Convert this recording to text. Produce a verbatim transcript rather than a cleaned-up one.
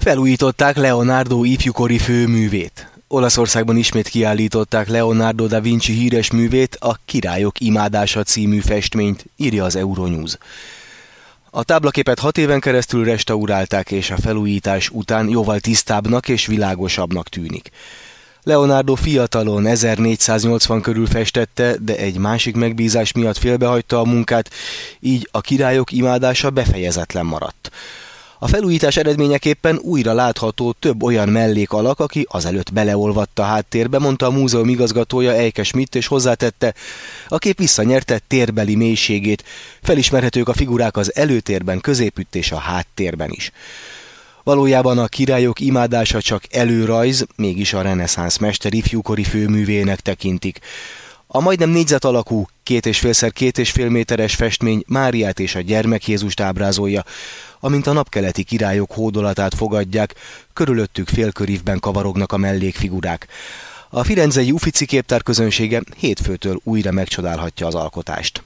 Felújították Leonardo ifjúkori főművét. Olaszországban ismét kiállították Leonardo da Vinci híres művét, a Királyok imádása című festményt, írja az Euronews. A táblaképet hat éven keresztül restaurálták, és a felújítás után jóval tisztábbnak és világosabbnak tűnik. Leonardo fiatalon ezernégyszáznyolcvan körül festette, de egy másik megbízás miatt félbehagyta a munkát, így a Királyok imádása befejezetlen maradt. A felújítás eredményeképpen újra látható több olyan mellékalak, aki azelőtt beleolvadt a háttérbe, mondta a múzeum igazgatója Eike Schmidt, és hozzátette, a kép visszanyerte térbeli mélységét, felismerhetők a figurák az előtérben, középütt és a háttérben is. Valójában a Királyok imádása csak előrajz, mégis a reneszánsz mester ifjúkori főművének tekintik. A majdnem négyzet alakú, két és félszer két és fél méteres festmény Máriát és a gyermek Jézust ábrázolja, amint a napkeleti királyok hódolatát fogadják, körülöttük félkörívben kavarognak a mellékfigurák. A firenzei Uffizi képtár közönsége hétfőtől újra megcsodálhatja az alkotást.